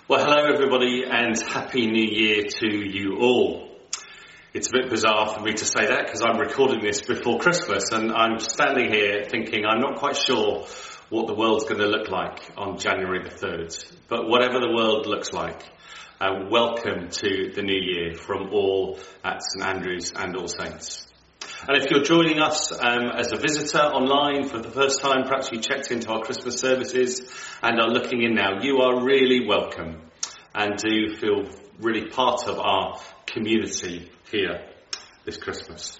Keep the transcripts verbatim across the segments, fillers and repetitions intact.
Well, hello everybody and Happy New Year to you all. It's a bit bizarre for me to say that because I'm recording this before Christmas and I'm standing here thinking I'm not quite sure what the world's going to look like on January the third. But whatever the world looks like, uh, welcome to the New Year from all at St Andrews and All Saints. And if you're joining us um, as a visitor online for the first time, perhaps you checked into our Christmas services and are looking in now, you are really welcome and do feel really part of our community here this Christmas.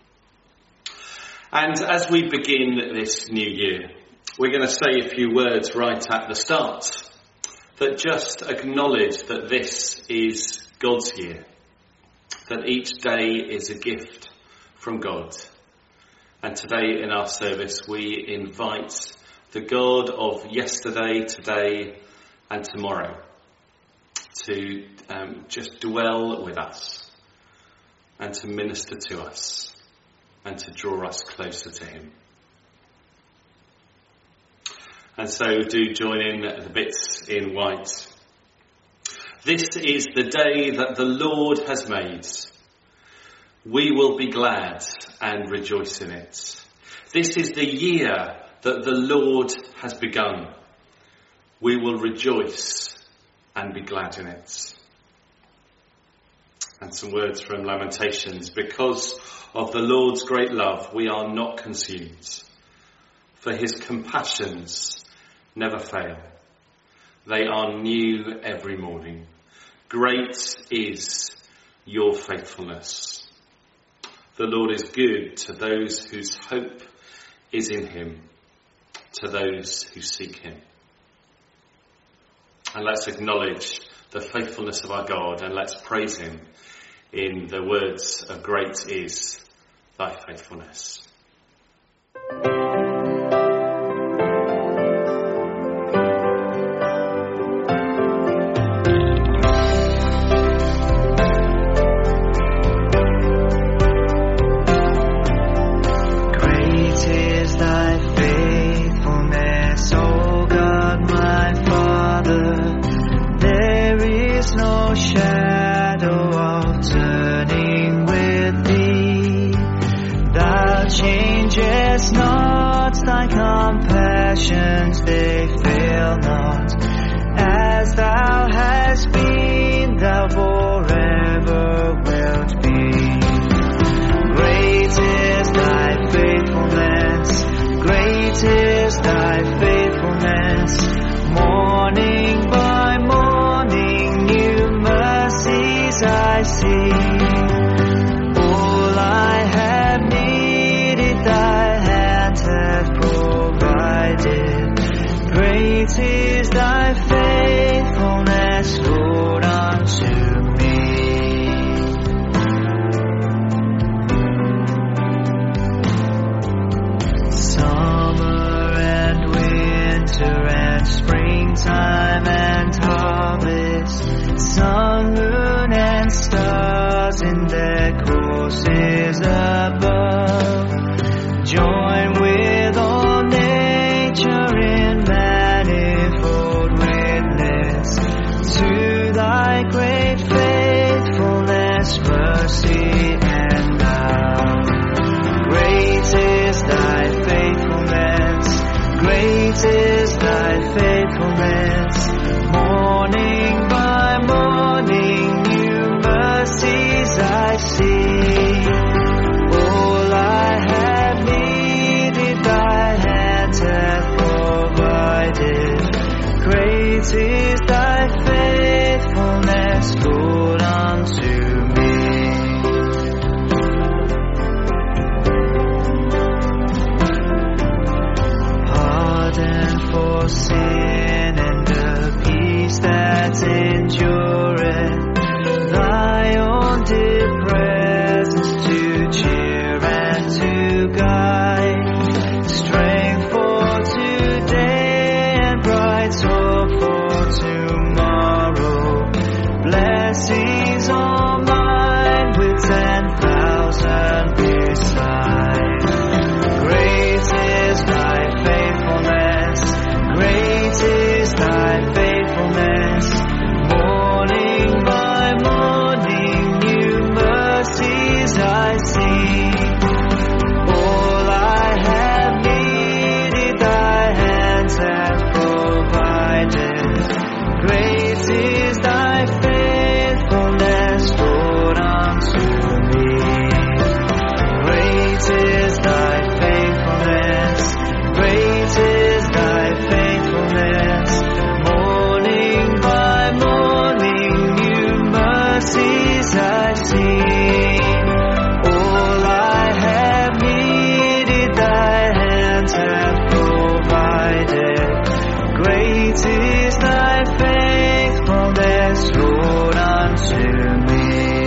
And as we begin this new year, we're going to say a few words right at the start that just acknowledge that this is God's year, that each day is a gift from God. And today in our service we invite the God of yesterday, today and tomorrow to um, just dwell with us and to minister to us and to draw us closer to him. And so do join in the bits in white. This is the day that the Lord has made. We will be glad and rejoice in it. This is the year that the Lord has begun. We will rejoice and be glad in it. And some words from Lamentations. Because of the Lord's great love, we are not consumed. For his compassions never fail. They are new every morning. Great is your faithfulness. The Lord is good to those whose hope is in him, to those who seek him. And let's acknowledge the faithfulness of our God and let's praise him in the words of great is thy faithfulness. They fail not, as thou hast been, thou forever wilt be. Great is thy faithfulness, great is thy faithfulness. Morning by morning, new mercies I see. All I have needed, thy hand hath provided. Great is thy faithfulness, Lord, unto me. Summer and winter and springtime and harvest, sun, moon and stars in their courses above, join with all nature in manifold witness to thy great faithfulness, mercy and love. Great is thy faithfulness, great is thy faithfulness. Morning by morning, new mercies I see. All I have needed, thy hand hath provided. Great is thy faithfulness, Lord, unto me. Pardon for sin and the peace that endureth, thy own dear presence to cheer and to guide, strength for today and bright hope for tomorrow, blessings all mine with ten thousand beside. Great is thy faithfulness, great is seen. All I have needed, thy hands have provided. Great is thy faithfulness, Lord, unto me.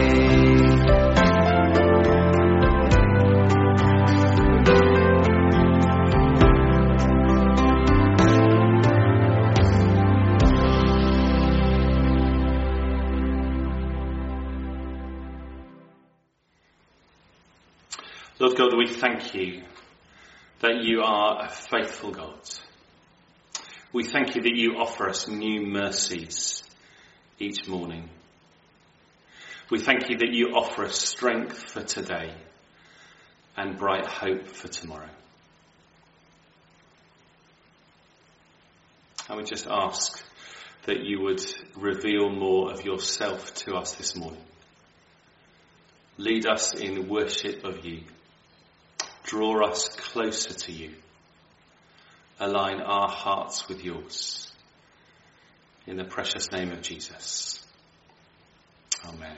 Lord God, we thank you that you are a faithful God. We thank you that you offer us new mercies each morning. We thank you that you offer us strength for today and bright hope for tomorrow. And we just ask that you would reveal more of yourself to us this morning. Lead us in worship of you. Draw us closer to you. Align our hearts with yours. In the precious name of Jesus. Amen.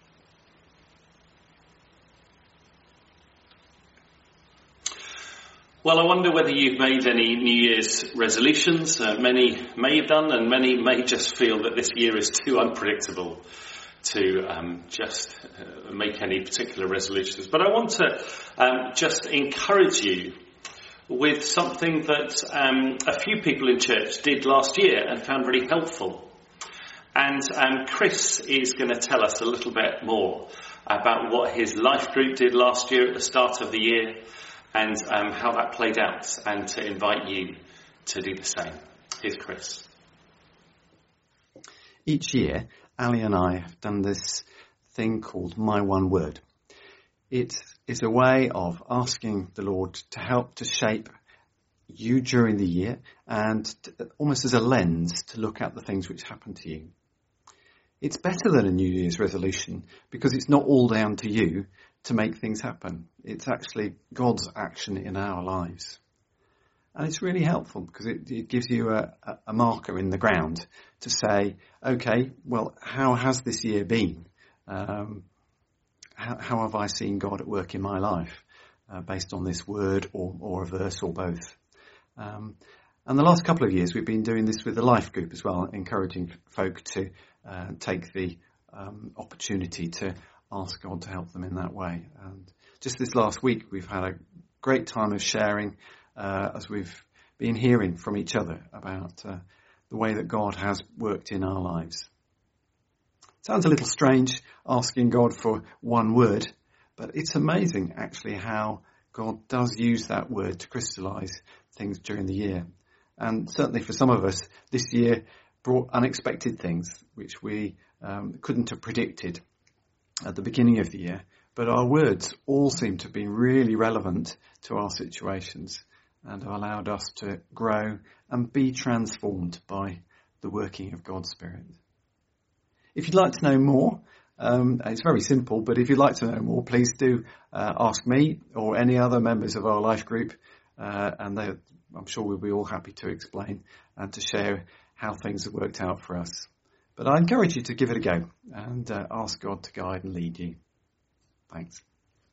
Well, I wonder whether you've made any New Year's resolutions. Uh, many may have done, and many may just feel that this year is too unpredictable to um, just uh, make any particular resolutions. But I want to um, just encourage you with something that um, a few people in church did last year and found really helpful. And um, Chris is going to tell us a little bit more about what his life group did last year at the start of the year and um, how that played out, and to invite you to do the same. Here's Chris. Each year, Ali and I have done this thing called My One Word. It is a way of asking the Lord to help to shape you during the year, and to, almost as a lens to look at the things which happen to you. It's better than a New Year's resolution because it's not all down to you to make things happen. It's actually God's action in our lives. And it's really helpful because it, it gives you a, a marker in the ground to say, okay, well, how has this year been? Um, how, how have I seen God at work in my life uh, based on this word or, or a verse or both? Um, and the last couple of years we've been doing this with the life group as well, encouraging folk to uh, take the um, opportunity to ask God to help them in that way. And just this last week we've had a great time of sharing Uh, as we've been hearing from each other about uh, the way that God has worked in our lives. Sounds a little strange asking God for one word, but it's amazing actually how God does use that word to crystallize things during the year. And certainly for some of us, this year brought unexpected things which we um, couldn't have predicted at the beginning of the year. But our words all seem to be really relevant to our situations and have allowed us to grow and be transformed by the working of God's Spirit. If you'd like to know more, um, it's very simple, but if you'd like to know more, please do uh, ask me or any other members of our life group, uh, and they, I'm sure we'll be all happy to explain and to share how things have worked out for us. But I encourage you to give it a go and uh, ask God to guide and lead you. Thanks.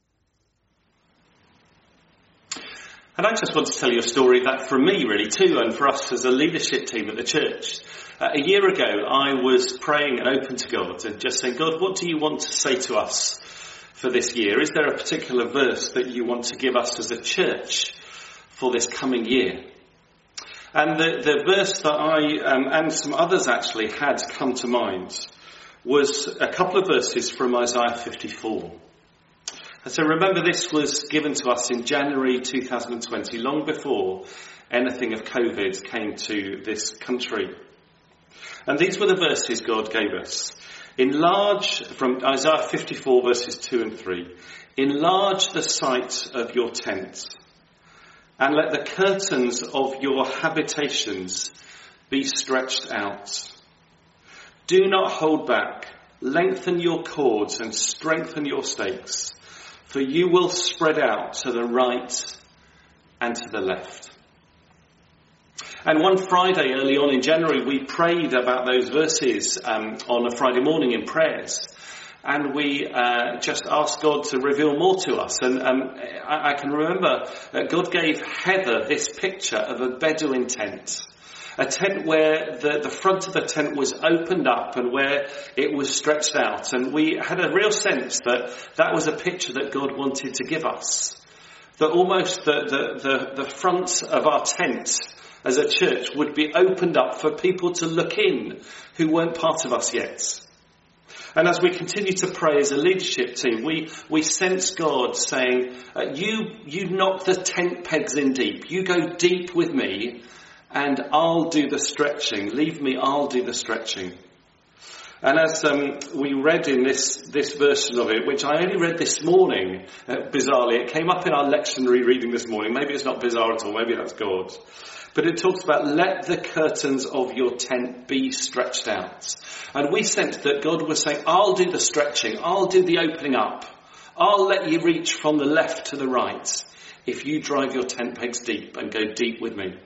And I just want to tell you a story that from me really too, and for us as a leadership team at the church. Uh, a year ago I was praying and open to God and just saying, God, what do you want to say to us for this year? Is there a particular verse that you want to give us as a church for this coming year? And the, the verse that I um, and some others actually had come to mind was a couple of verses from Isaiah fifty-four. And so remember, this was given to us in January two thousand twenty, long before anything of COVID came to this country. And these were the verses God gave us. Enlarge, from Isaiah fifty-four verses two and three, enlarge the site of your tent, and let the curtains of your habitations be stretched out. Do not hold back, lengthen your cords and strengthen your stakes, for you will spread out to the right and to the left. And one Friday early on in January, we prayed about those verses um, on a Friday morning in prayers. and we uh, just ask God to reveal more to us. And um, I, I can remember that God gave Heather this picture of a Bedouin tent. A tent where the, the front of the tent was opened up and where it was stretched out. And we had a real sense that that was a picture that God wanted to give us. That almost the, the, the, the front of our tent as a church would be opened up for people to look in who weren't part of us yet. And as we continue to pray as a leadership team, we, we sense God saying, uh, you, you knock the tent pegs in deep. You go deep with me. And I'll do the stretching. Leave me, I'll do the stretching. And as um, we read in this, this version of it, which I only read this morning, uh, bizarrely, it came up in our lectionary reading this morning. Maybe it's not bizarre at all, maybe that's God. But it talks about, let the curtains of your tent be stretched out. And we sensed that God was saying, I'll do the stretching, I'll do the opening up. I'll let you reach from the left to the right if you drive your tent pegs deep and go deep with me.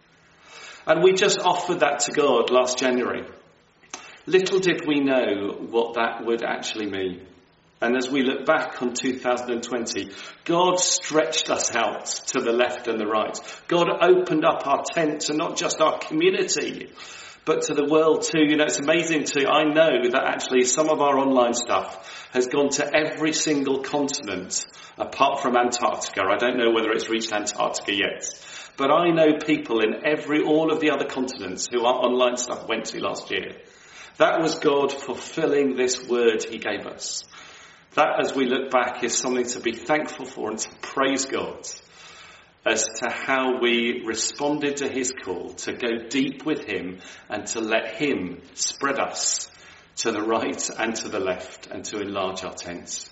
And we just offered that to God last January. Little did we know what that would actually mean. And as we look back on two thousand twenty, God stretched us out to the left and the right. God opened up our tent to not just our community, but to the world too. You know, it's amazing too. I know that actually some of our online stuff has gone to every single continent apart from Antarctica. I don't know whether it's reached Antarctica yet. But I know people in every, all of the other continents who our online stuff went to last year. That was God fulfilling this word he gave us. That, as we look back, is something to be thankful for and to praise God as to how we responded to his call to go deep with him and to let him spread us to the right and to the left and to enlarge our tents.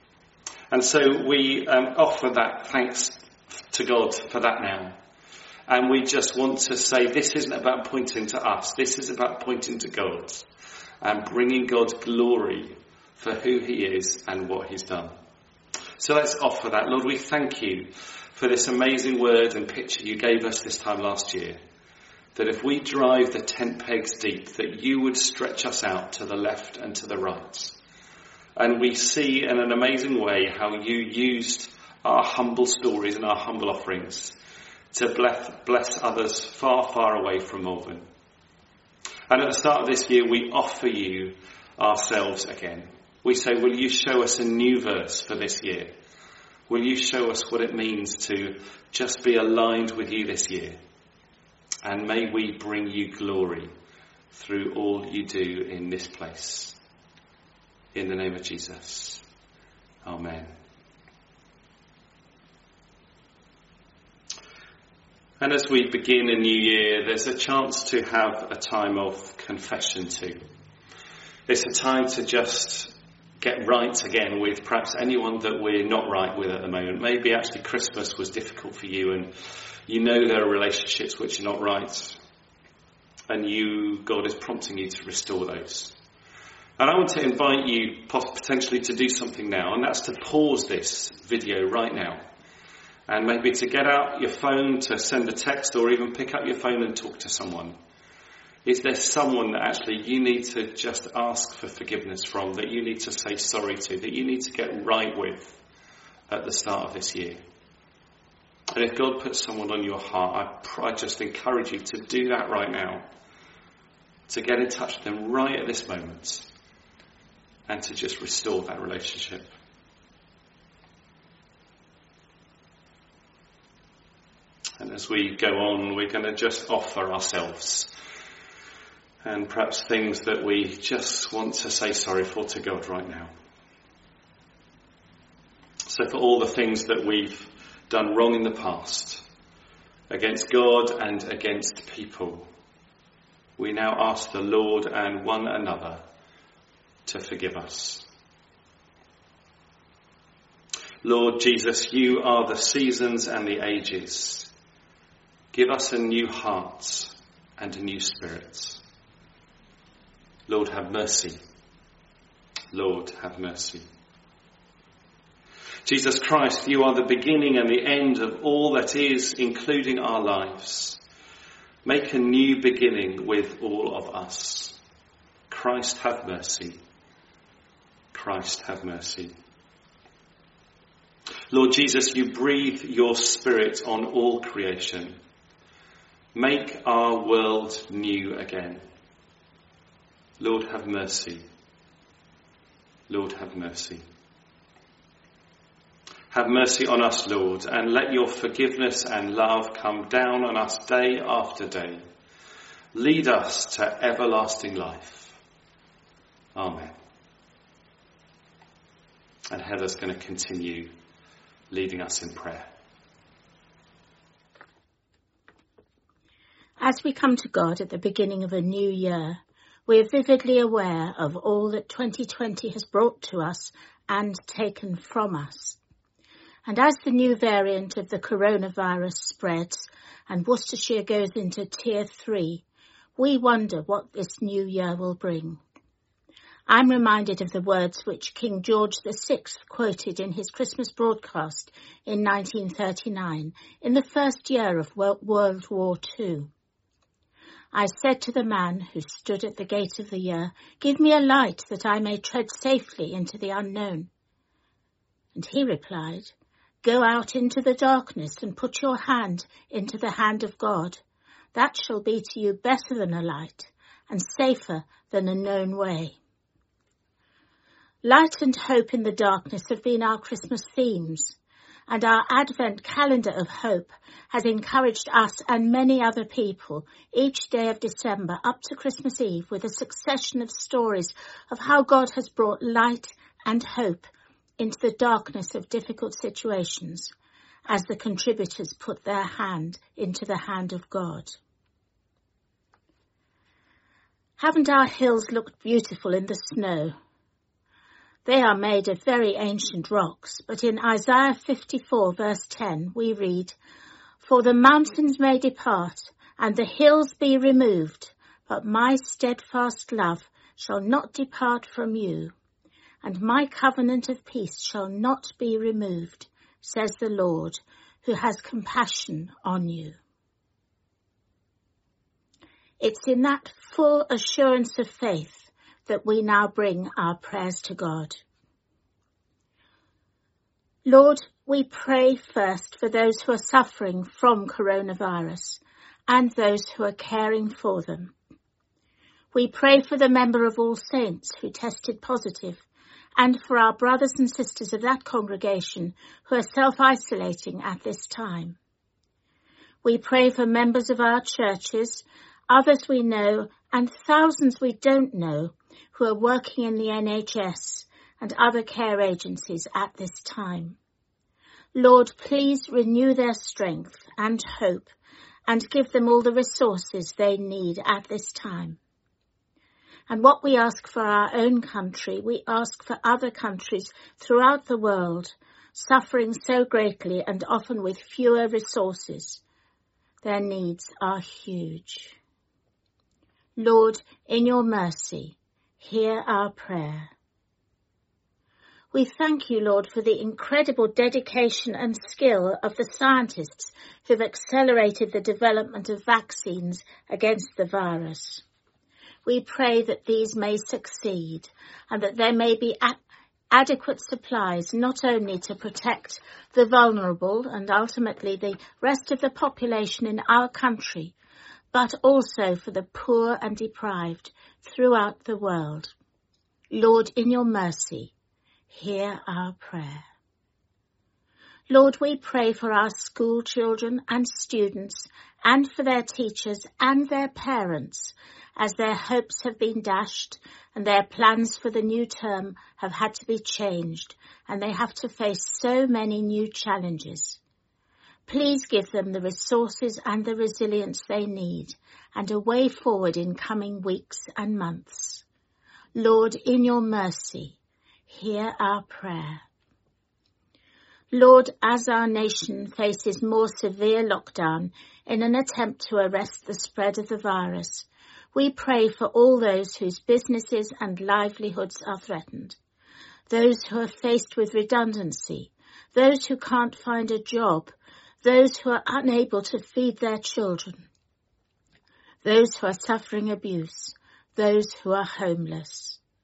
And so we um, offer that thanks to God for that now. And we just want to say this isn't about pointing to us. This is about pointing to God and bringing God glory for who he is and what he's done. So let's offer that. Lord, we thank you for this amazing word and picture you gave us this time last year. That if we drive the tent pegs deep, that you would stretch us out to the left and to the right. And we see in an amazing way how you used our humble stories and our humble offerings to bless, bless others far, far away from Malvern. And at the start of this year, we offer you ourselves again. We say, will you show us a new verse for this year? Will you show us what it means to just be aligned with you this year? And may we bring you glory through all you do in this place. In the name of Jesus. Amen. And as we begin a new year, there's a chance to have a time of confession too. It's a time to just get right again with perhaps anyone that we're not right with at the moment. Maybe actually Christmas was difficult for you and you know there are relationships which are not right. And you, God is prompting you to restore those. And I want to invite you potentially to do something now, and that's to pause this video right now. And maybe to get out your phone to send a text or even pick up your phone and talk to someone. Is there someone that actually you need to just ask for forgiveness from, that you need to say sorry to, that you need to get right with at the start of this year? And if God puts someone on your heart, I, I just encourage you to do that right now. To get in touch with them right at this moment. And to just restore that relationship. And as we go on, we're going to just offer ourselves. And perhaps things that we just want to say sorry for to God right now. So for all the things that we've done wrong in the past, against God and against people, we now ask the Lord and one another to forgive us. Lord Jesus, you are the seasons and the ages. Give us a new heart and a new spirit. Lord, have mercy. Lord, have mercy. Jesus Christ, you are the beginning and the end of all that is, including our lives. Make a new beginning with all of us. Christ, have mercy. Christ, have mercy. Lord Jesus, you breathe your Spirit on all creation. Make our world new again. Lord, have mercy. Lord, have mercy. Have mercy on us, Lord, and let your forgiveness and love come down on us day after day. Lead us to everlasting life. Amen. And Heather's going to continue leading us in prayer. As we come to God at the beginning of a new year, we are vividly aware of all that twenty twenty has brought to us and taken from us. And as the new variant of the coronavirus spreads and Worcestershire goes into tier three, we wonder what this new year will bring. I'm reminded of the words which King George the Sixth quoted in his Christmas broadcast in nineteen thirty-nine, in the first year of World War Two. I said to the man who stood at the gate of the year, "Give me a light that I may tread safely into the unknown." And he replied, "Go out into the darkness and put your hand into the hand of God. That shall be to you better than a light and safer than a known way." Light and hope in the darkness have been our Christmas themes, and our Advent calendar of hope has encouraged us and many other people each day of December up to Christmas Eve with a succession of stories of how God has brought light and hope into the darkness of difficult situations as the contributors put their hand into the hand of God. Haven't our hills looked beautiful in the snow? They are made of very ancient rocks, but in Isaiah fifty-four verse ten we read, "For the mountains may depart and the hills be removed, but my steadfast love shall not depart from you, and my covenant of peace shall not be removed, says the Lord, who has compassion on you." It's in that full assurance of faith that we now bring our prayers to God. Lord, we pray first for those who are suffering from coronavirus and those who are caring for them. We pray for the member of All Saints who tested positive and for our brothers and sisters of that congregation who are self-isolating at this time. We pray for members of our churches, others we know, and thousands we don't know who are working in the N H S and other care agencies at this time. Lord, please renew their strength and hope and give them all the resources they need at this time. And what we ask for our own country, we ask for other countries throughout the world, suffering so greatly and often with fewer resources. Their needs are huge. Lord, in your mercy, hear our prayer. We thank you, Lord, for the incredible dedication and skill of the scientists who've accelerated the development of vaccines against the virus. We pray that these may succeed and that there may be a- adequate supplies not only to protect the vulnerable and ultimately the rest of the population in our country, but also for the poor and deprived throughout the world. Lord, in your mercy, hear our prayer. Lord, we pray for our school children and students and for their teachers and their parents as their hopes have been dashed and their plans for the new term have had to be changed and they have to face so many new challenges. Please give them the resources and the resilience they need and a way forward in coming weeks and months. Lord, in your mercy, hear our prayer. Lord, as our nation faces more severe lockdown in an attempt to arrest the spread of the virus, we pray for all those whose businesses and livelihoods are threatened, those who are faced with redundancy, those who can't find a job, those who are unable to feed their children, those who are suffering abuse, those who are homeless.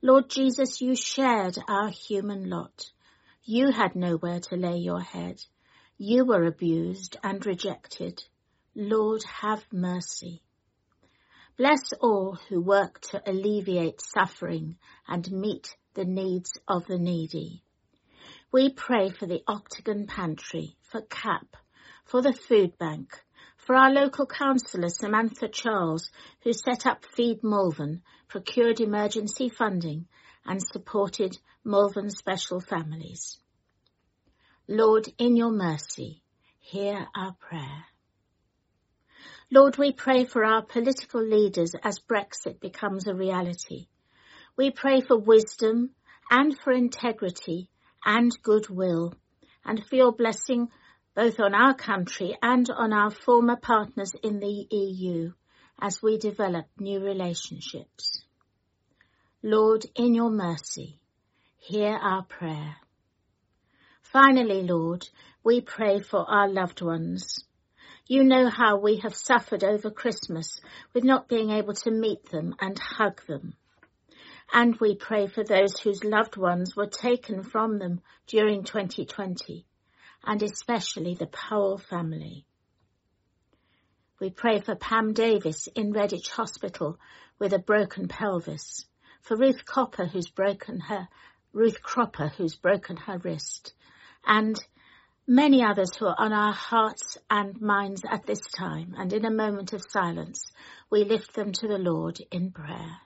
Lord Jesus, you shared our human lot. You had nowhere to lay your head. You were abused and rejected. Lord, have mercy. Bless all who work to alleviate suffering and meet the needs of the needy. We pray for the Octagon Pantry, for C A P, for the Food Bank, for our local councillor Samantha Charles, who set up Feed Malvern, procured emergency funding and supported Malvern special families. Lord, in your mercy, hear our prayer. Lord, we pray for our political leaders as Brexit becomes a reality. We pray for wisdom and for integrity and goodwill, and for your blessing both on our country and on our former partners in the E U as we develop new relationships. Lord, in your mercy, hear our prayer. Finally, Lord, we pray for our loved ones. You know how we have suffered over Christmas with not being able to meet them and hug them. And we pray for those whose loved ones were taken from them during twenty twenty, and especially the Powell family. We pray for Pam Davis in Redditch Hospital with a broken pelvis, for Ruth Copper who's broken her, Ruth Cropper who's broken her wrist, and many others who are on our hearts and minds at this time, and in a moment of silence, we lift them to the Lord in prayer.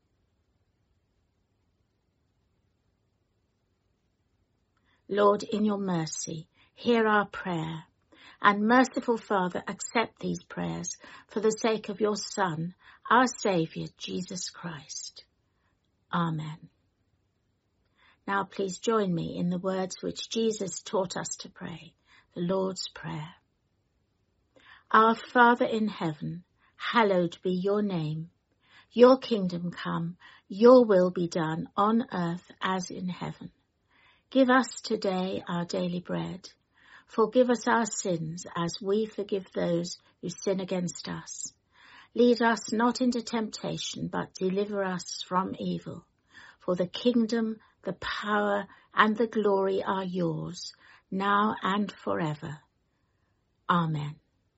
Lord, in your mercy, hear our prayer, and merciful Father, accept these prayers for the sake of your Son, our Saviour, Jesus Christ. Amen. Now please join me in the words which Jesus taught us to pray, the Lord's Prayer. Our Father in heaven, hallowed be your name. Your kingdom come, your will be done on earth as in heaven. Give us today our daily bread. Forgive us our sins as we forgive those who sin against us. Lead us not into temptation, but deliver us from evil. For the kingdom, the power, and the glory are yours, now and forever. Amen.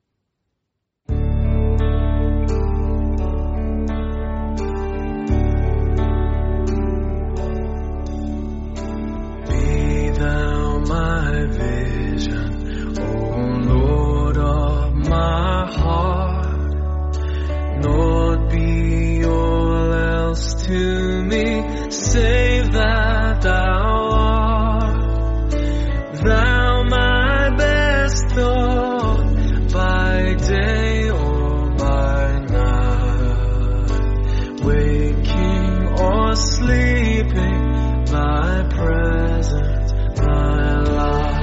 Be thou my vision, O Lord of my heart. Lord, be all else to me, save that thou art. Thou my best thought, by day or by night, waking or sleeping, thy presence, thy light.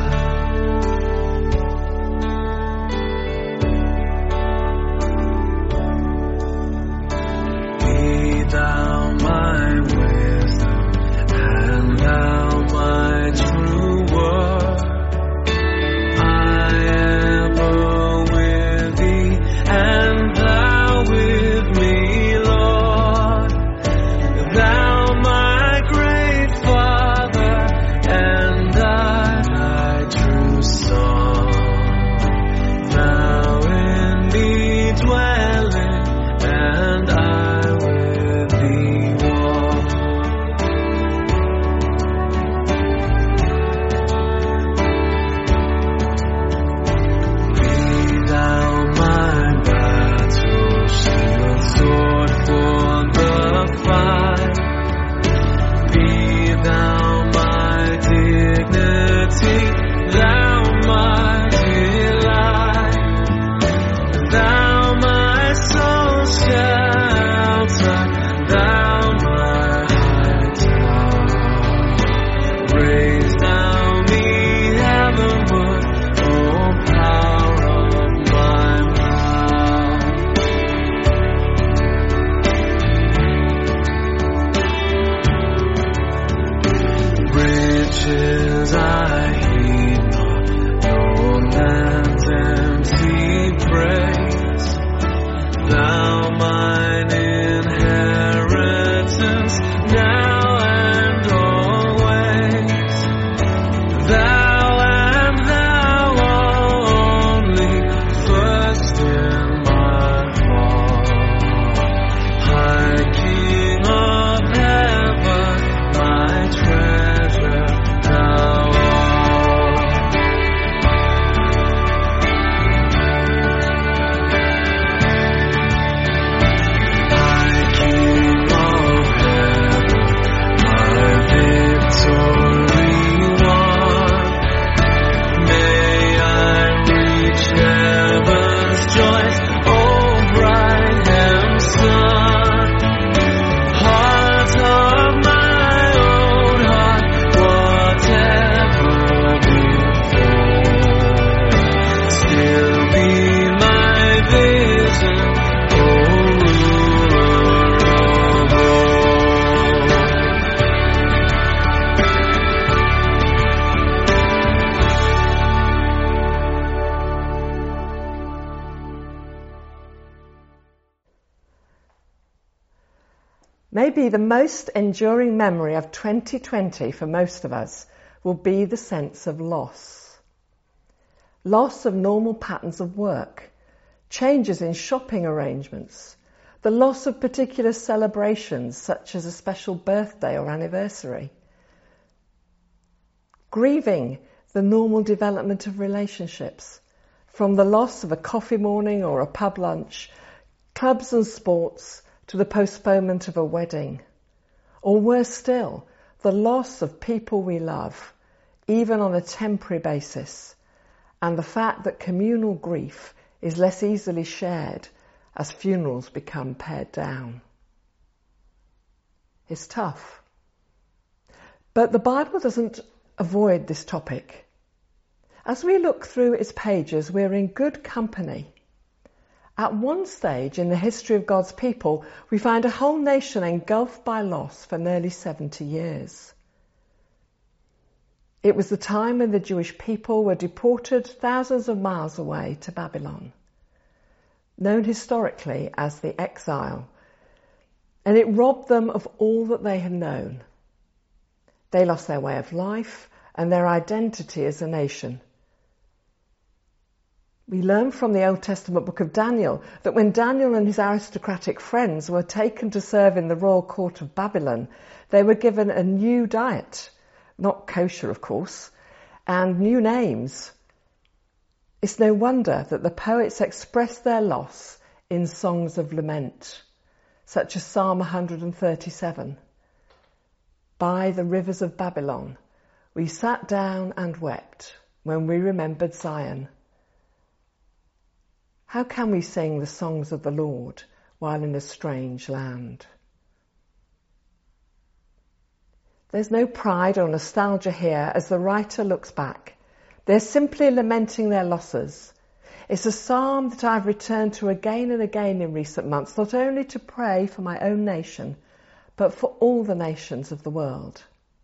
Be thou my wisdom, and thou my true word. I ever with thee, and thou with me, Lord. Thou my great Father, and I thy true Son. Thou in me dwelling, and I with thee walk. Be thou my battle shield, sword for the fight. Be thou my dignity, thou my delight. Thou my soul shelter, thou my high tower. Raise thou me heavenward, O power of my mouth. Riches I heed not, nor man's empty praise. Thou mine inheritance, now Maybe the most enduring memory of twenty twenty for most of us will be the sense of loss. Loss of normal patterns of work, changes in shopping arrangements, the loss of particular celebrations such as a special birthday or anniversary, grieving the normal development of relationships, from the loss of a coffee morning or a pub lunch, clubs and sports, to the postponement of a wedding, or worse still, the loss of people we love, even on a temporary basis, and the fact that communal grief is less easily shared as funerals become pared down. It's tough. But the Bible doesn't avoid this topic. As we look through its pages, we're in good company. At one stage in the history of God's people, we find a whole nation engulfed by loss for nearly seventy years. It was the time when the Jewish people were deported thousands of miles away to Babylon, known historically as the exile, and it robbed them of all that they had known. They lost their way of life and their identity as a nation. We learn from the Old Testament book of Daniel that when Daniel and his aristocratic friends were taken to serve in the royal court of Babylon, they were given a new diet, not kosher of course, and new names. It's no wonder that the poets expressed their loss in songs of lament, such as Psalm one hundred thirty-seven. By the rivers of Babylon, we sat down and wept when we remembered Zion. How can we sing the songs of the Lord while in a strange land? There's no pride or nostalgia here as the writer looks back. They're simply lamenting their losses. It's a psalm that I've returned to again and again in recent months, not only to pray for my own nation, but for all the nations of the world.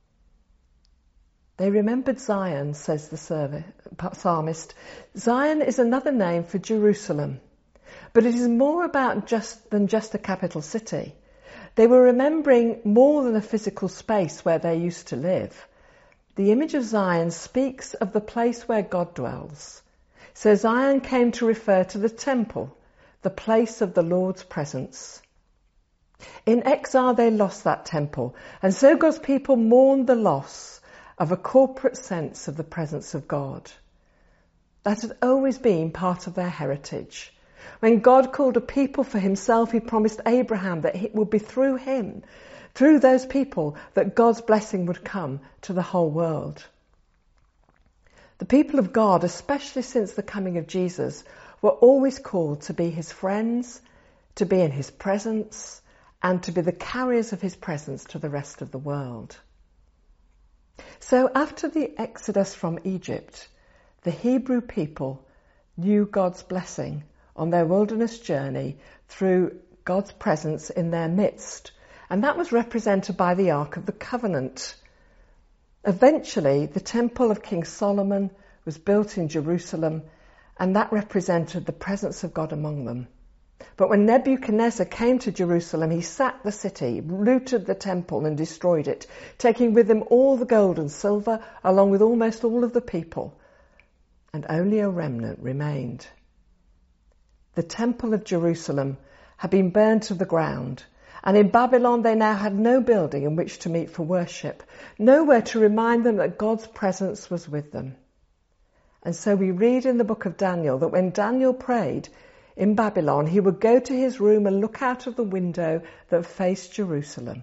They remembered Zion, says the psalmist. Zion is another name for Jerusalem, but it is more about just than just a capital city. They were remembering more than a physical space where they used to live. The image of Zion speaks of the place where God dwells. So Zion came to refer to the temple, the place of the Lord's presence. In exile they lost that temple, and so God's people mourned the loss of a corporate sense of the presence of God. That had always been part of their heritage. When God called a people for himself, he promised Abraham that it would be through him, through those people, that God's blessing would come to the whole world. The people of God, especially since the coming of Jesus, were always called to be his friends, to be in his presence, and to be the carriers of his presence to the rest of the world. So after the exodus from Egypt, the Hebrew people knew God's blessing on their wilderness journey through God's presence in their midst. And that was represented by the Ark of the Covenant. Eventually, the temple of King Solomon was built in Jerusalem, and that represented the presence of God among them. But when Nebuchadnezzar came to Jerusalem, he sacked the city, looted the temple and destroyed it, taking with him all the gold and silver, along with almost all of the people. And only a remnant remained. The temple of Jerusalem had been burned to the ground, and in Babylon they now had no building in which to meet for worship, nowhere to remind them that God's presence was with them. And so we read in the book of Daniel that when Daniel prayed in Babylon, he would go to his room and look out of the window that faced Jerusalem.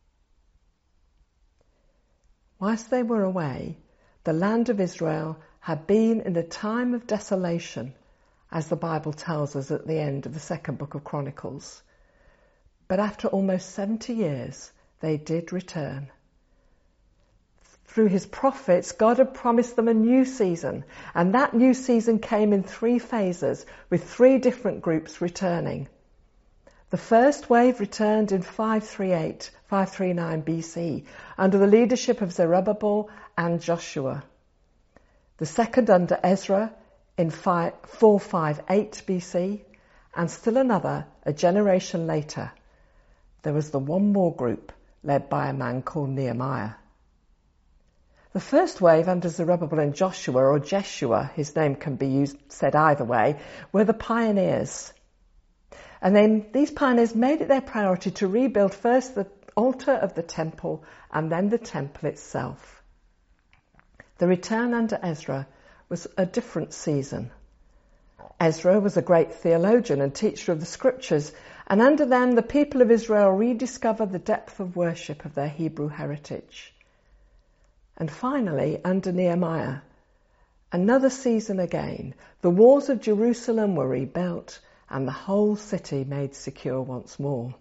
Whilst they were away, the land of Israel had been in a time of desolation, as the Bible tells us at the end of the second book of Chronicles. But after almost seventy years, they did return. Through his prophets, God had promised them a new season, and that new season came in three phases, with three different groups returning. The first wave returned in five thirty-eight, five thirty-nine B C, under the leadership of Zerubbabel and Joshua. The second under Ezra in four fifty-eight B C, and still another a generation later, there was the one more group led by a man called Nehemiah. The first wave under Zerubbabel and Joshua, or Jeshua, his name can be used, said either way, were the pioneers. And then these pioneers made it their priority to rebuild first the altar of the temple and then the temple itself. The return under Ezra was a different season. Ezra was a great theologian and teacher of the scriptures, and under them the people of Israel rediscovered the depth of worship of their Hebrew heritage. And finally, under Nehemiah, another season again, the walls of Jerusalem were rebuilt and the whole city made secure once more.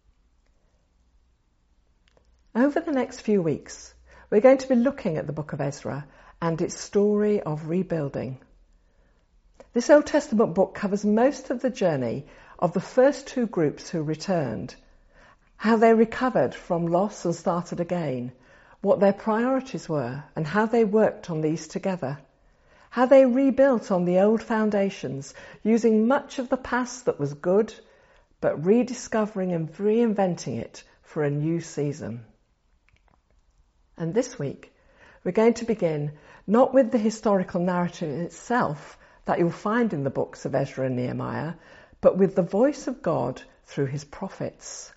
Over the next few weeks, we're going to be looking at the book of Ezra and its story of rebuilding. This Old Testament book covers most of the journey of the first two groups who returned, how they recovered from loss and started again, what their priorities were and how they worked on these together, how they rebuilt on the old foundations, using much of the past that was good, but rediscovering and reinventing it for a new season. And this week, we're going to begin not with the historical narrative itself that you'll find in the books of Ezra and Nehemiah, but with the voice of God through his prophets.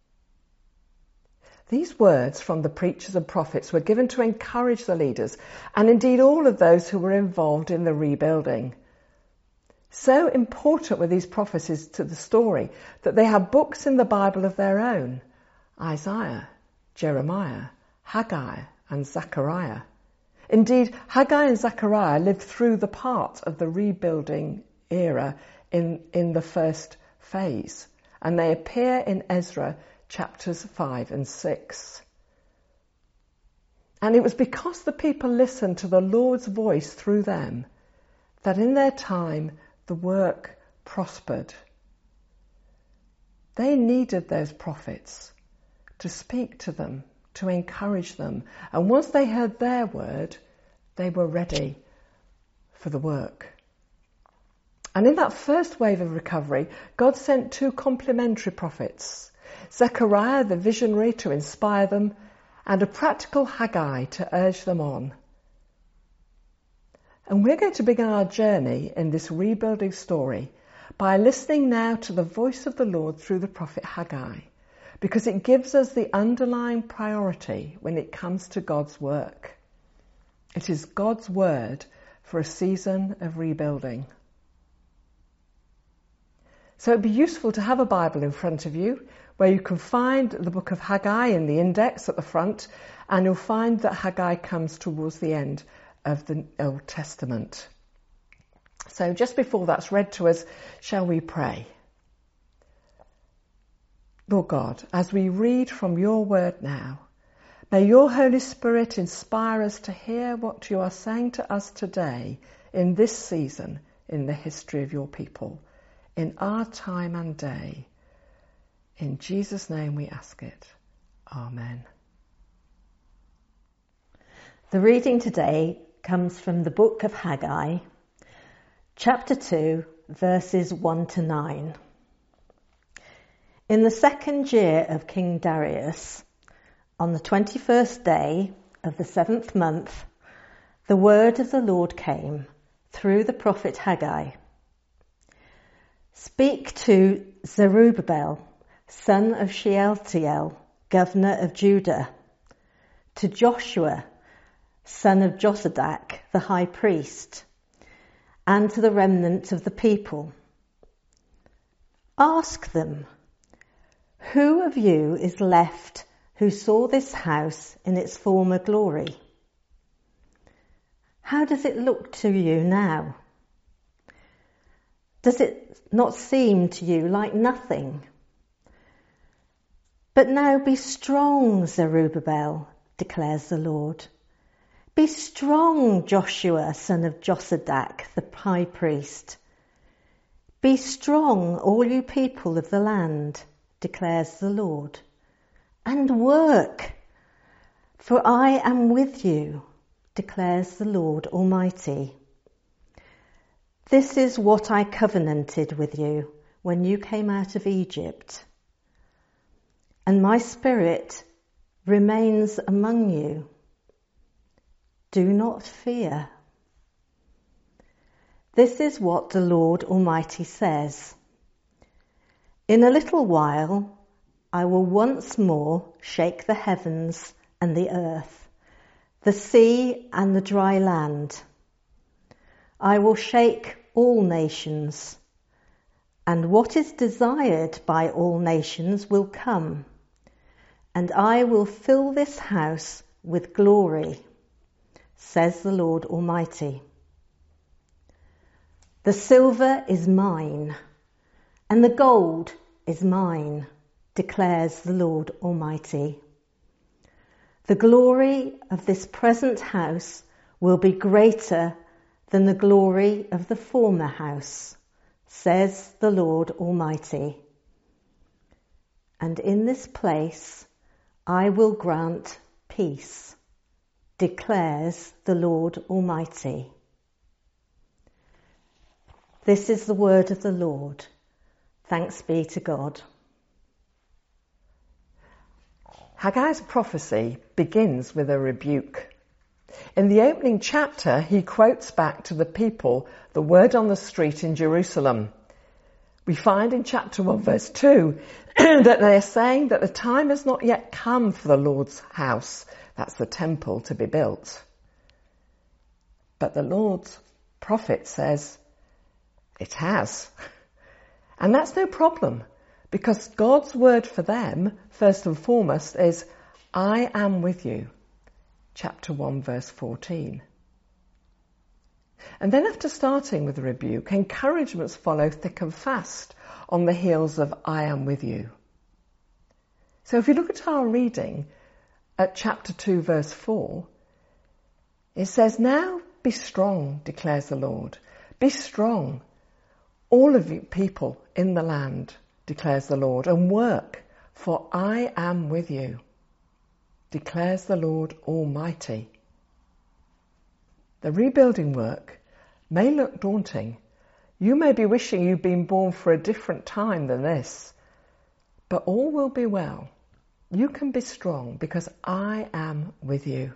These words from the preachers and prophets were given to encourage the leaders and indeed all of those who were involved in the rebuilding. So important were these prophecies to the story that they have books in the Bible of their own: Isaiah, Jeremiah, Haggai and Zechariah. Indeed, Haggai and Zechariah lived through the part of the rebuilding era in, in the first phase, and they appear in Ezra chapters five and six. And it was because the people listened to the Lord's voice through them that in their time the work prospered. They needed those prophets to speak to them, to encourage them. And once they heard their word, they were ready for the work. And in that first wave of recovery, God sent two complementary prophets, Zechariah the visionary to inspire them, and a practical Haggai to urge them on. And we're going to begin our journey in this rebuilding story by listening now to the voice of the Lord through the prophet Haggai, because it gives us the underlying priority when it comes to God's work. It is God's word for a season of rebuilding. So it'd be useful to have a Bible in front of you where you can find the book of Haggai in the index at the front, and you'll find that Haggai comes towards the end of the Old Testament. So just before that's read to us, shall we pray? Lord God, as we read from your word now, may your Holy Spirit inspire us to hear what you are saying to us today in this season in the history of your people, in our time and day. In Jesus' name we ask it. Amen. The reading today comes from the book of Haggai, chapter two, verses one to nine. In the second year of King Darius, on the twenty-first day of the seventh month, the word of the Lord came through the prophet Haggai. Speak to Zerubbabel, son of Shealtiel, governor of Judah, to Joshua, son of Josadak, the high priest, and to the remnant of the people. Ask them, who of you is left who saw this house in its former glory? How does it look to you now? Does it not seem to you like nothing? But now be strong, Zerubbabel, declares the Lord. Be strong, Joshua, son of Josadak, the high priest. Be strong, all you people of the land, declares the Lord, and work, for I am with you, declares the Lord Almighty. This is what I covenanted with you when you came out of Egypt. and my spirit remains among you. Do not fear. This is what the Lord Almighty says. In a little while, I will once more shake the heavens and the earth, the sea and the dry land. I will shake all nations, and what is desired by all nations will come, and I will fill this house with glory, says the Lord Almighty. The silver is mine, and the gold is mine, declares the Lord Almighty. The glory of this present house will be greater than the glory of the former house, says the Lord Almighty. And in this place I will grant peace, declares the Lord Almighty. This is the word of the Lord. Thanks be to God. Haggai's prophecy begins with a rebuke. In the opening chapter, he quotes back to the people the word on the street in Jerusalem. We find in chapter one, verse two, that they are saying that the time has not yet come for the Lord's house, that's the temple, to be built. But the Lord's prophet says it has. And that's no problem, because God's word for them, first and foremost, is, I am with you. Chapter one, verse fourteen. And then after starting with the rebuke, encouragements follow thick and fast on the heels of I am with you. So if you look at our reading at chapter two, verse four, it says, now be strong, declares the Lord. Be strong, all of you people in the land, declares the Lord, and work, for I am with you, declares the Lord Almighty. The rebuilding work may look daunting. You may be wishing you'd been born for a different time than this, but all will be well. You can be strong because I am with you.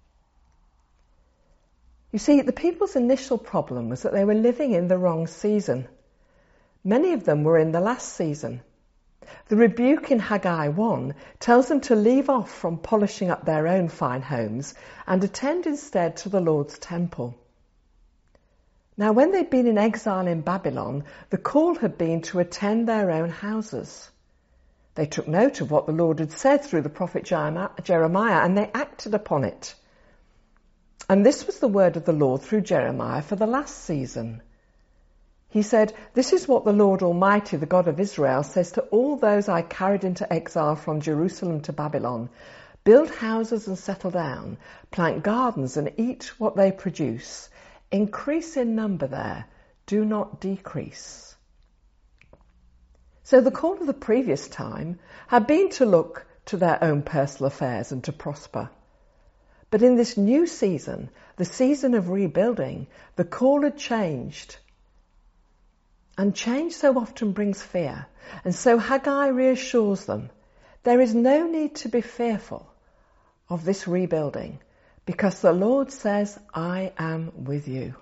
You see, the people's initial problem was that they were living in the wrong season. Many of them were in the last season. The rebuke in Haggai one tells them to leave off from polishing up their own fine homes and attend instead to the Lord's temple. Now, when they'd been in exile in Babylon, the call had been to attend their own houses. They took note of what the Lord had said through the prophet Jeremiah, and they acted upon it. And this was the word of the Lord through Jeremiah for the last season. He said, this is what the Lord Almighty, the God of Israel, says to all those I carried into exile from Jerusalem to Babylon. Build houses and settle down, plant gardens and eat what they produce. Increase in number there, do not decrease. So the call of the previous time had been to look to their own personal affairs and to prosper. But in this new season, the season of rebuilding, the call had changed. And change so often brings fear. And so Haggai reassures them, there is no need to be fearful of this rebuilding, because the Lord says, I am with you.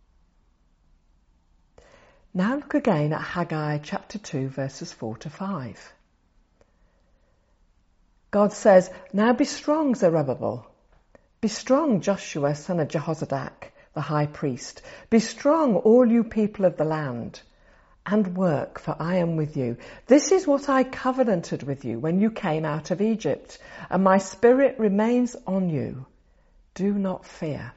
Now look again at Haggai chapter two, verses four to five. God says, now be strong, Zerubbabel. Be strong, Joshua, son of Jehozadak, the high priest. Be strong, all you people of the land. And work, for I am with you. This is what I covenanted with you when you came out of Egypt, and my spirit remains on you. Do not fear.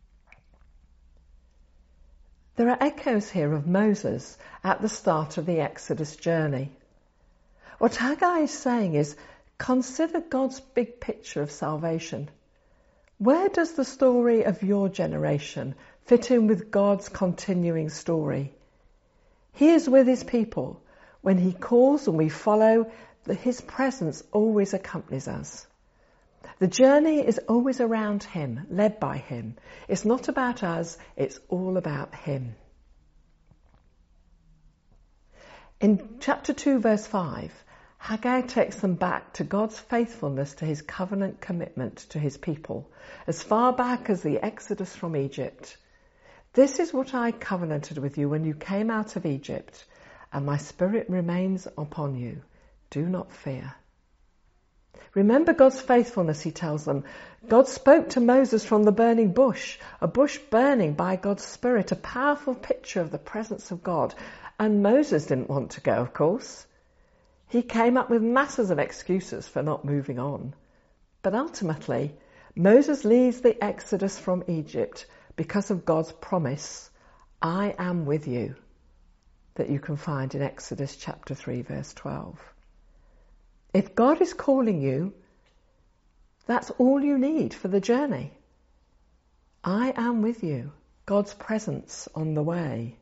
There are echoes here of Moses at the start of the Exodus journey. What Haggai is saying is, consider God's big picture of salvation. Where does the story of your generation fit in with God's continuing story? He is with his people. When he calls and we follow, his presence always accompanies us. The journey is always around him, led by him. It's not about us, it's all about him. In chapter two, verse five, Haggai takes them back to God's faithfulness to his covenant commitment to his people, as far back as the Exodus from Egypt. This is what I covenanted with you when you came out of Egypt, and my spirit remains upon you. Do not fear. Remember God's faithfulness, he tells them. God spoke to Moses from the burning bush, a bush burning by God's Spirit, a powerful picture of the presence of God. And Moses didn't want to go, of course. He came up with masses of excuses for not moving on. But ultimately, Moses leads the exodus from Egypt because of God's promise, I am with you, that you can find in Exodus chapter three, verse twelve. If God is calling you, that's all you need for the journey. I am with you, God's presence on the way.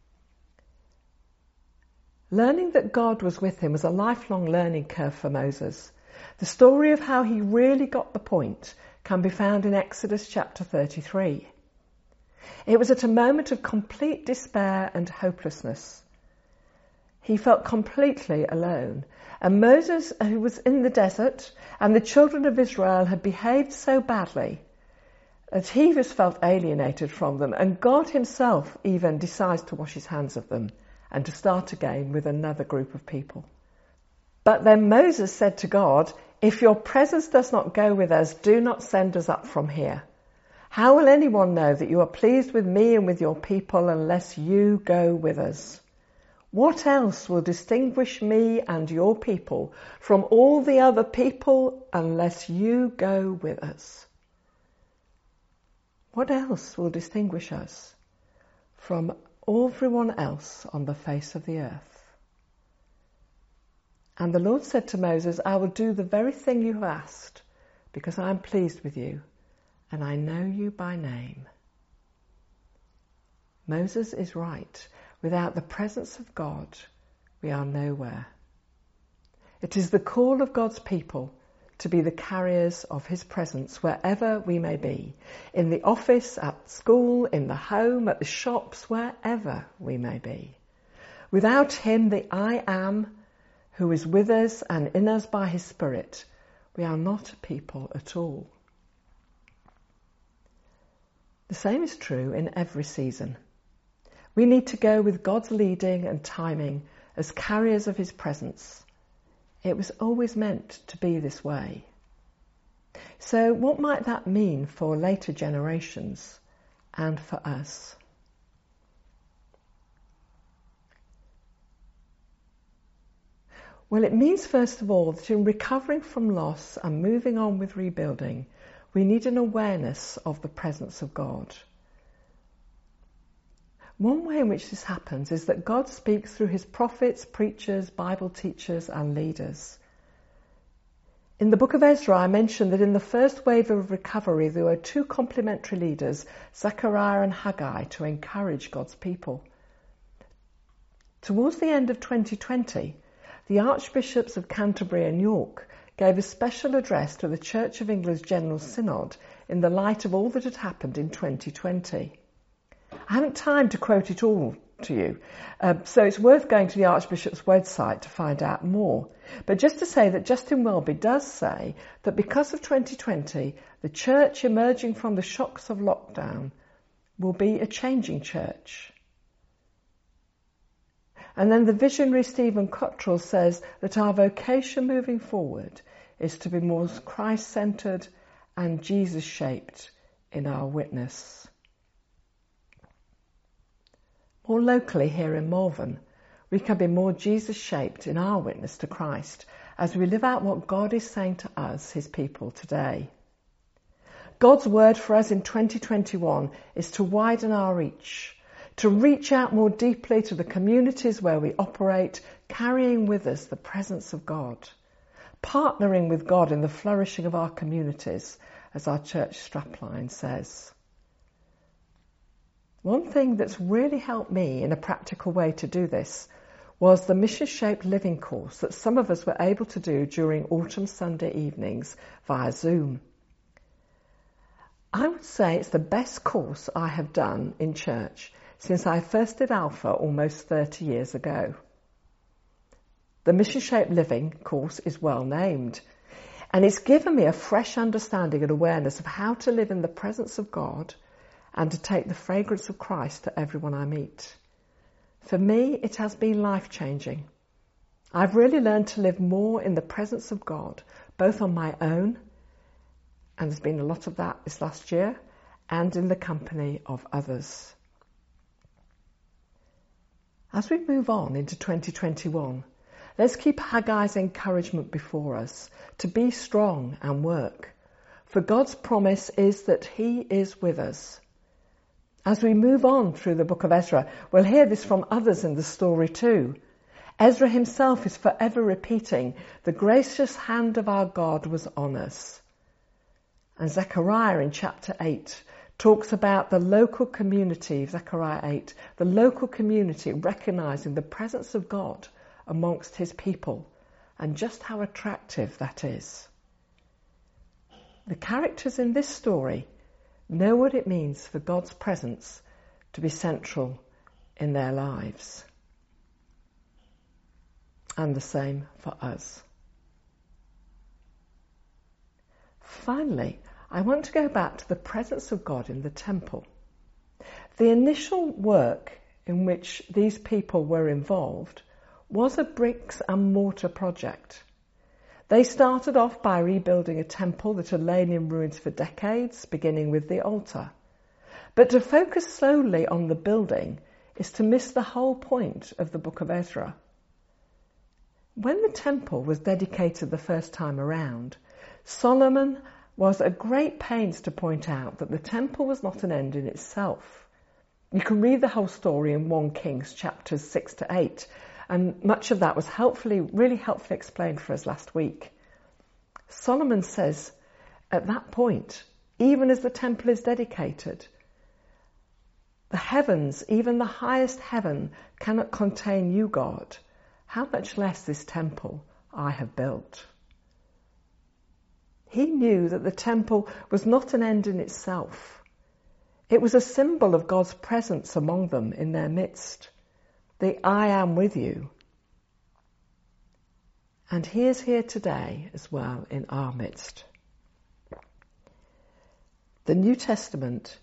Learning that God was with him was a lifelong learning curve for Moses. The story of how he really got the point can be found in Exodus chapter thirty-three. It was at a moment of complete despair and hopelessness. He felt completely alone. And Moses, who was in the desert, and the children of Israel had behaved so badly that he just felt alienated from them. And God himself even decides to wash his hands of them and to start again with another group of people. But then Moses said to God, if your presence does not go with us, do not send us up from here. How will anyone know that you are pleased with me and with your people unless you go with us? What else will distinguish me and your people from all the other people unless you go with us? What else will distinguish us from everyone else on the face of the earth? And the Lord said to Moses, I will do the very thing you have asked, because I am pleased with you, and I know you by name. Moses is right. Without the presence of God, we are nowhere. It is the call of God's people to be the carriers of his presence wherever we may be, in the office, at school, in the home, at the shops, wherever we may be. Without him, the I am, who is with us and in us by his Spirit, we are not a people at all. The same is true in every season. We need to go with God's leading and timing as carriers of his presence. It was always meant to be this way. So what might that mean for later generations and for us? Well, it means, first of all, that in recovering from loss and moving on with rebuilding, we need an awareness of the presence of God. One way in which this happens is that God speaks through his prophets, preachers, Bible teachers and leaders. In the book of Ezra, I mentioned that in the first wave of recovery there were two complementary leaders, Zechariah and Haggai, to encourage God's people. Towards the end of twenty twenty, the Archbishops of Canterbury and York gave a special address to the Church of England's General Synod in the light of all that had happened in twenty twenty. I haven't time to quote it all to you, uh, so it's worth going to the Archbishop's website to find out more. But just to say that Justin Welby does say that because of twenty twenty, the church emerging from the shocks of lockdown will be a changing church. And then the visionary Stephen Cottrell says that our vocation moving forward is to be more Christ-centred and Jesus-shaped in our witness. More locally here in Malvern, we can be more Jesus-shaped in our witness to Christ as we live out what God is saying to us, his people, today. God's word for us in twenty twenty-one is to widen our reach, to reach out more deeply to the communities where we operate, carrying with us the presence of God, partnering with God in the flourishing of our communities, as our church strapline says. One thing that's really helped me in a practical way to do this was the mission-shaped living course that some of us were able to do during autumn Sunday evenings via Zoom. I would say it's the best course I have done in church since I first did Alpha almost thirty years ago. The mission-shaped living course is well named, and it's given me a fresh understanding and awareness of how to live in the presence of God and to take the fragrance of Christ to everyone I meet. For me, it has been life-changing. I've really learned to live more in the presence of God, both on my own, and there's been a lot of that this last year, and in the company of others. As we move on into twenty twenty-one, let's keep Haggai's encouragement before us to be strong and work, for God's promise is that he is with us. As we move on through the book of Ezra, we'll hear this from others in the story too. Ezra himself is forever repeating, the gracious hand of our God was on us. And Zechariah in chapter eight talks about the local community, Zechariah eight, the local community recognising the presence of God amongst his people and just how attractive that is. The characters in this story know what it means for God's presence to be central in their lives. And the same for us. Finally, I want to go back to the presence of God in the temple. The initial work in which these people were involved was a bricks and mortar project. They started off by rebuilding a temple that had lain in ruins for decades, beginning with the altar. But to focus solely on the building is to miss the whole point of the book of Ezra. When the temple was dedicated the first time around, Solomon was at great pains to point out that the temple was not an end in itself. You can read the whole story in First Kings chapters six to eight, and much of that was helpfully, really helpfully explained for us last week. Solomon says, at that point, even as the temple is dedicated, the heavens, even the highest heaven, cannot contain you, God. How much less this temple I have built. He knew that the temple was not an end in itself. It was a symbol of God's presence among them in their midst. The I am with you. And he is here today as well in our midst. The New Testament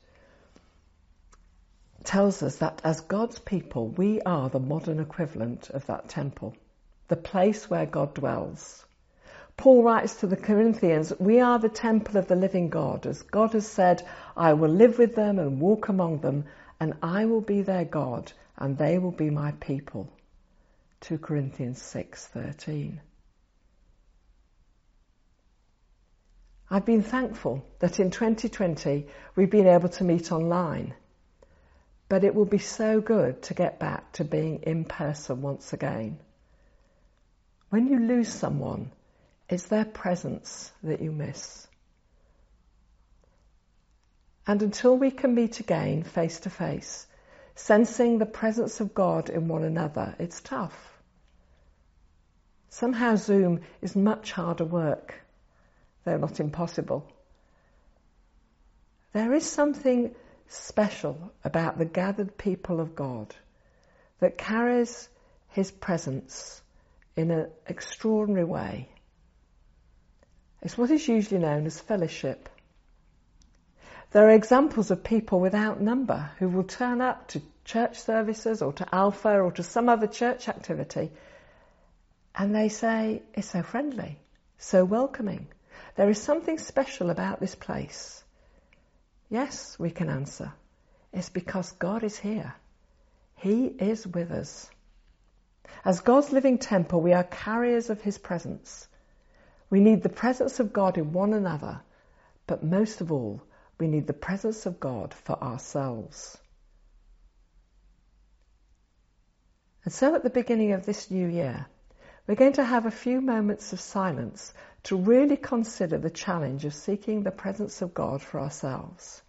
tells us that as God's people, we are the modern equivalent of that temple, the place where God dwells. Paul writes to the Corinthians, we are the temple of the living God. As God has said, I will live with them and walk among them, and I will be their God, and they will be my people. Second Corinthians six thirteen. I've been thankful that in twenty twenty we've been able to meet online, but it will be so good to get back to being in person once again. When you lose someone, it's their presence that you miss. And until we can meet again face to face, sensing the presence of God in one another, it's tough. Somehow Zoom is much harder work, though not impossible. There is something special about the gathered people of God that carries his presence in an extraordinary way. It's what is usually known as fellowship. There are examples of people without number who will turn up to church services or to Alpha or to some other church activity, and they say, it's so friendly, so welcoming. There is something special about this place. Yes, we can answer. It's because God is here. He is with us. As God's living temple, we are carriers of his presence. We need the presence of God in one another, but most of all, we need the presence of God for ourselves. And so at the beginning of this new year, we're going to have a few moments of silence to really consider the challenge of seeking the presence of God for ourselves.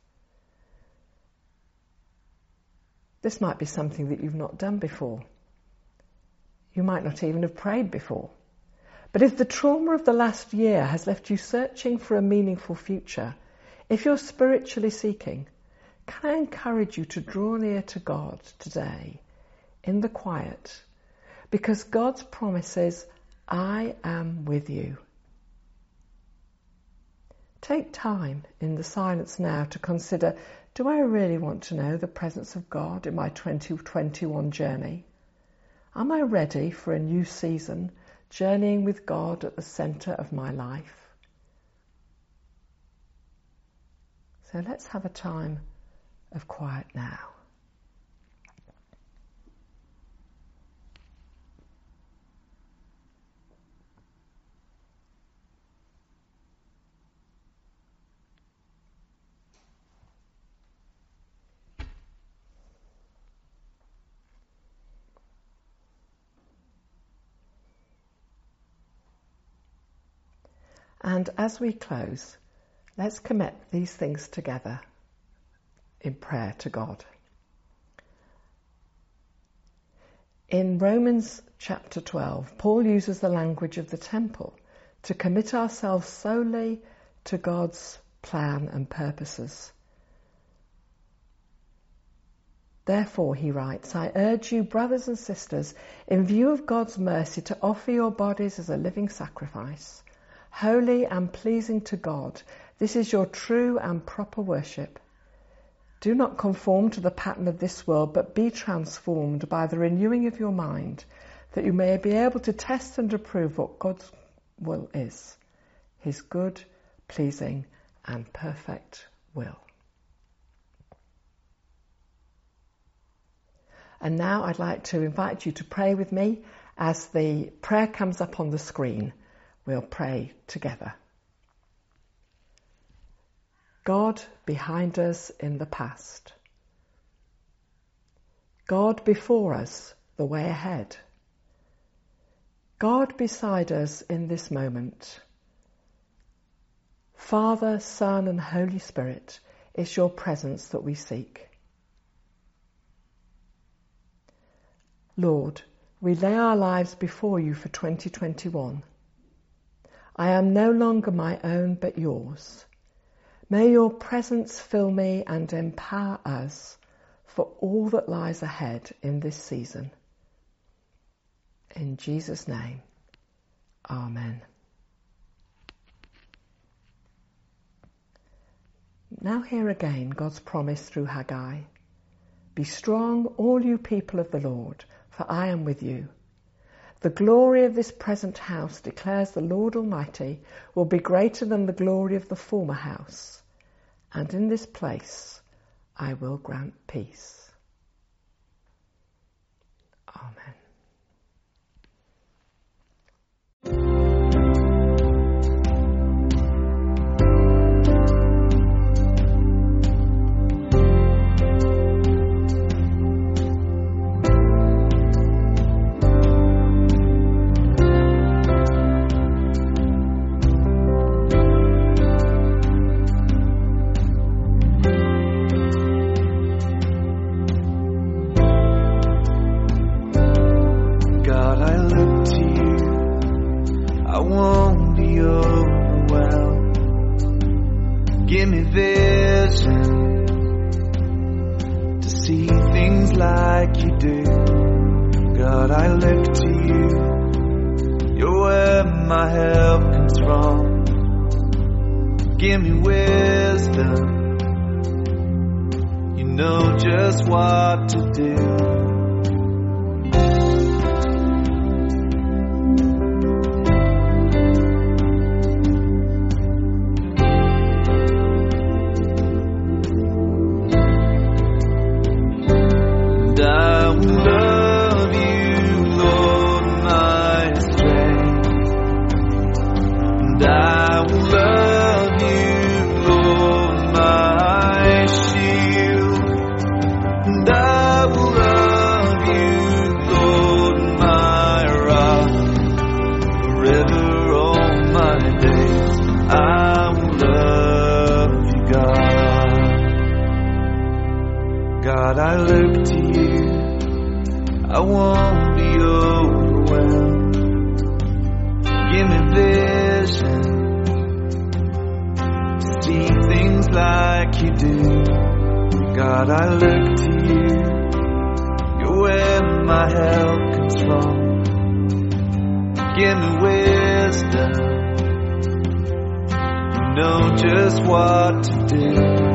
This might be something that you've not done before. You might not even have prayed before. But if the trauma of the last year has left you searching for a meaningful future, if you're spiritually seeking, can I encourage you to draw near to God today in the quiet, because God's promise is, I am with you. Take time in the silence now to consider, do I really want to know the presence of God in my twenty twenty-one journey? Am I ready for a new season, journeying with God at the centre of my life? So let's have a time of quiet now. And as we close, let's commit these things together in prayer to God. In Romans chapter twelve, Paul uses the language of the temple to commit ourselves solely to God's plan and purposes. Therefore, he writes, I urge you, brothers and sisters, in view of God's mercy, to offer your bodies as a living sacrifice, holy and pleasing to God. This is your true and proper worship. Do not conform to the pattern of this world, but be transformed by the renewing of your mind, that you may be able to test and approve what God's will is, his good, pleasing and perfect will. And now I'd like to invite you to pray with me as the prayer comes up on the screen. We'll pray together. God behind us in the past. God before us, the way ahead. God beside us in this moment. Father, Son and Holy Spirit, it's your presence that we seek. Lord, we lay our lives before you for twenty twenty-one. I am no longer my own but yours. May your presence fill me and empower us for all that lies ahead in this season. In Jesus' name, Amen. Now hear again God's promise through Haggai. Be strong, all you people of the Lord, for I am with you. The glory of this present house, declares the Lord Almighty, will be greater than the glory of the former house. And in this place I will grant peace. Amen. God, I look to you. You're where my help comes from. give me wisdom. You know just what to do.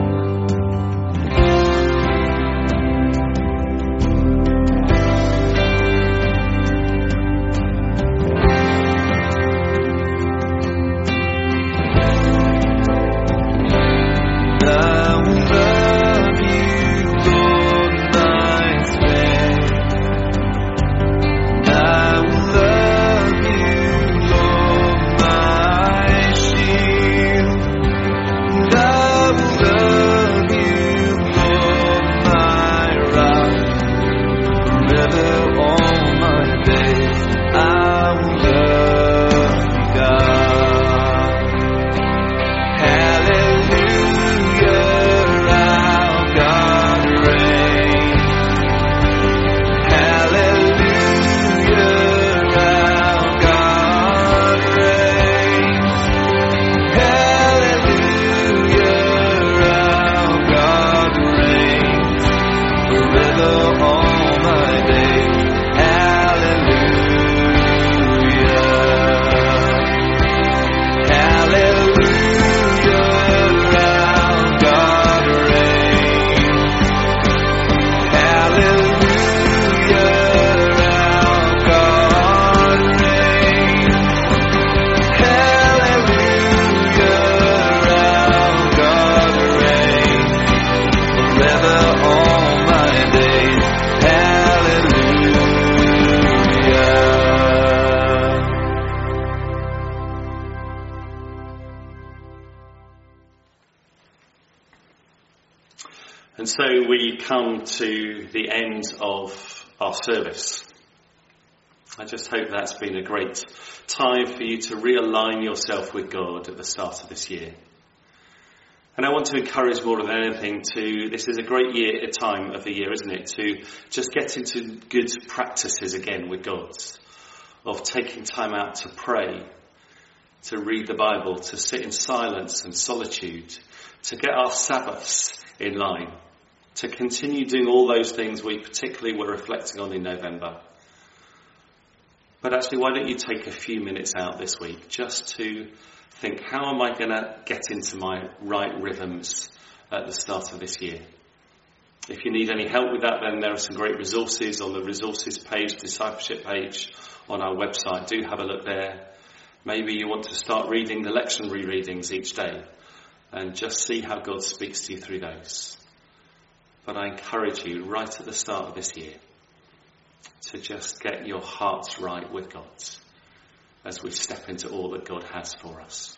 And so we come to the end of our service. I just hope that's been a great time for you to realign yourself with God at the start of this year. And I want to encourage more than anything to, this is a great year, a time of the year, isn't it, to just get into good practices again with God, of taking time out to pray, to read the Bible, to sit in silence and solitude, to get our Sabbaths in line, to continue doing all those things we particularly were reflecting on in November. But actually, why don't you take a few minutes out this week just to think, how am I going to get into my right rhythms at the start of this year? If you need any help with that, then there are some great resources on the resources page, discipleship page on our website. Do have a look there. Maybe you want to start reading the lectionary readings each day and just see how God speaks to you through those. But I encourage you right at the start of this year to just get your hearts right with God as we step into all that God has for us.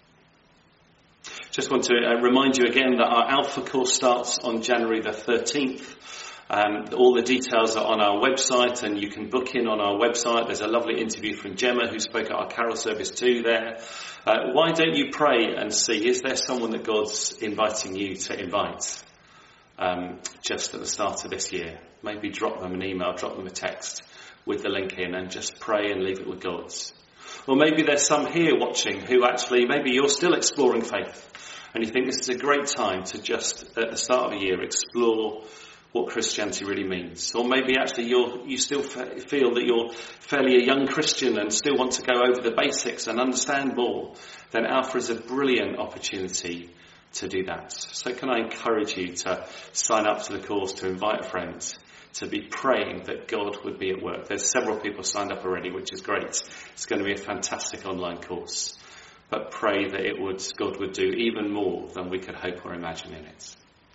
Just want to uh, remind you again that our Alpha course starts on January the thirteenth. Um, all the details are on our website, and you can book in on our website. There's a lovely interview from Gemma, who spoke at our carol service too there. Uh, why don't you pray and see, is there someone that God's inviting you to invite um, just at the start of this year? Maybe drop them an email, drop them a text with the link in, and just pray and leave it with God. Or maybe there's some here watching who actually, maybe you're still exploring faith, and you think this is a great time to just, at the start of the year, explore what Christianity really means. Or maybe actually you're, you still f- feel that you're fairly a young Christian and still want to go over the basics and understand more. Then Alpha is a brilliant opportunity to do that. So can I encourage you to sign up to the course, to invite friends, to be praying that God would be at work. There's several people signed up already, which is great. It's going to be a fantastic online course. But pray that it would, God would do even more than we could hope or imagine in it.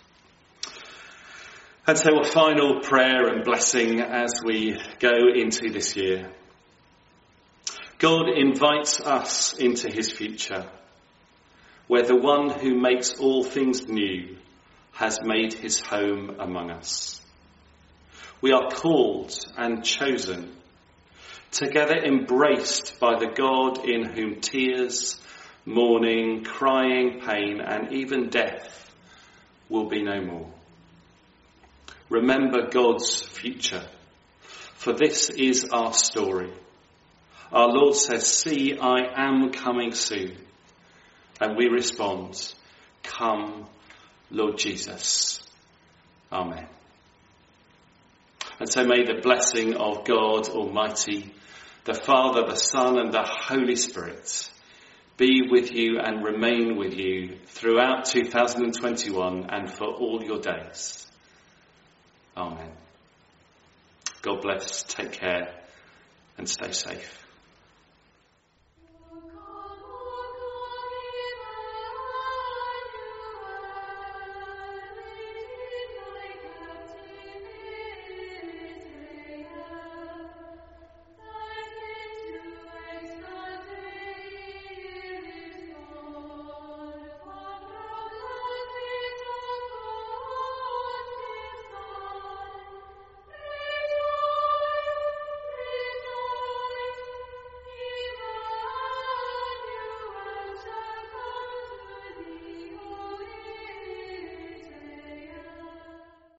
And so a final prayer and blessing as we go into this year. God invites us into his future, where the one who makes all things new has made his home among us. We are called and chosen, together embraced by the God in whom tears, mourning, crying, pain, and even death will be no more. Remember God's future, for this is our story. Our Lord says, "See, I am coming soon." And we respond, "Come, Lord Jesus." Amen. And so may the blessing of God Almighty, the Father, the Son and the Holy Spirit be with you and remain with you throughout two thousand twenty-one and for all your days. Amen. God bless, take care and stay safe.